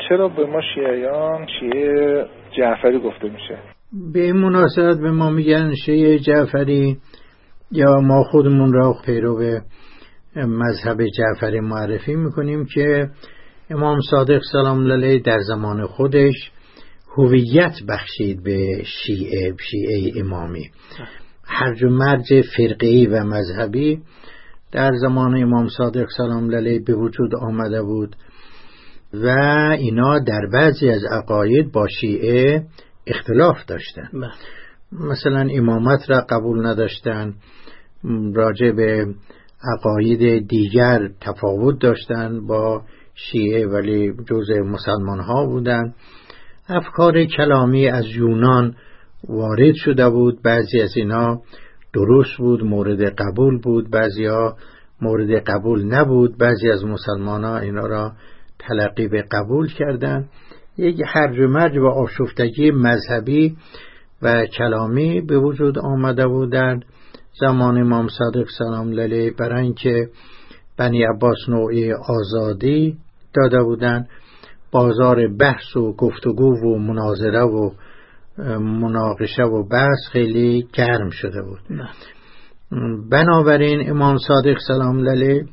چرا به ما شیعیان شیعه جعفری گفته میشه؟ به این مناسبت به ما میگن شیعه جعفری، یا ما خودمون را پیرو مذهب جعفری معرفی میکنیم که امام صادق سلام الله علیه در زمان خودش هویت بخشید به شیعه امامی. هرج و مرج فرقه‌ای و مذهبی در زمان امام صادق سلام الله علیه به وجود آمده بود و اینا در بعضی از عقاید با شیعه اختلاف داشتن. مثلا امامت را قبول نداشتن، راجع به عقاید دیگر تفاوت داشتن با شیعه، ولی جزء مسلمان ها بودن. افکار کلامی از یونان وارد شده بود، بعضی از اینا درست بود، مورد قبول بود، بعضی ها مورد قبول نبود. بعضی از مسلمان ها اینا را تلقی به قبول کردن. یک هرج و مرج و آشفتگی مذهبی و کلامی به وجود آمده بود در زمان امام صادق سلام الله علیه، برای اینکه بنی عباس نوعی آزادی داده بودند. بازار بحث و گفتگو و مناظره و مناقشه و بحث خیلی گرم شده بود. بنابراین امام صادق سلام الله علیه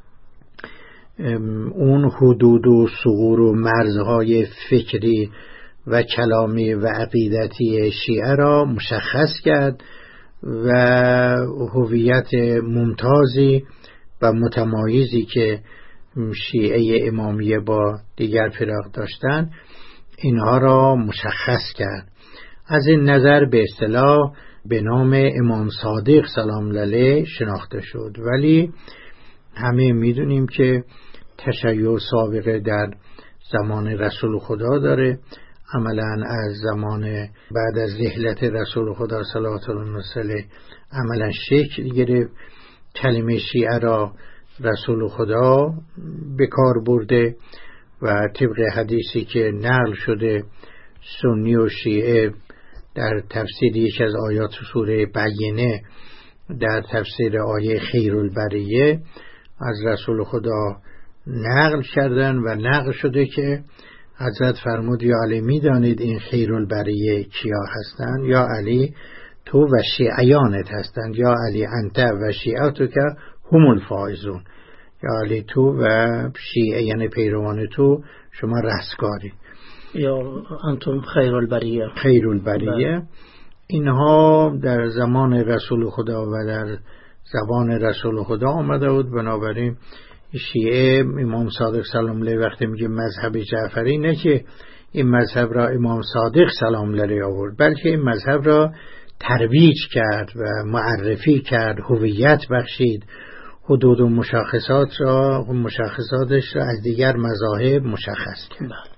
اون حدود و ثغور و مرزهای فکری و کلامی و عقیدتی شیعه را مشخص کرد و هویت ممتازی و متمایزی که شیعه امامیه با دیگر فرق داشتن اینها را مشخص کرد. از این نظر به اصطلاح به نام امام صادق سلام الله علیه شناخته شد. ولی همه میدونیم که تشیع سابقه در زمان رسول خدا داره. عملا از زمان بعد از رحلت رسول خدا صلوات الله علیه عملا شکل گرفت. کلمه شیعه را رسول خدا به کار برده و طبق حدیثی که نقل شده سنی و شیعه در تفسیر یک از آیات سوره بینه در تفسیر آیه خیرالبریه از رسول خدا نقل کردن و نقل شده که حضرت فرمود یا علی میدانید این خیرالبریه کیا هستند؟ یا علی تو و شیعیانت هستند. یا علی انت و شیعتو که هم الفائزون. یا علی تو و شیعه یعنی پیروان تو شما رستگاری. یا انتم خیرالبریه. خیرالبریه. اینها در زمان رسول خدا و در زبان رسول خدا آمده بود. بنابراین شیعه امام صادق سلام الله وقتی میگه مذهب جعفری، نه که این مذهب را امام صادق سلام الله آورد، بلکه این مذهب را ترویج کرد و معرفی کرد، هویت بخشید، حدود و مشخصاتش را از دیگر مذاهب مشخص کرد.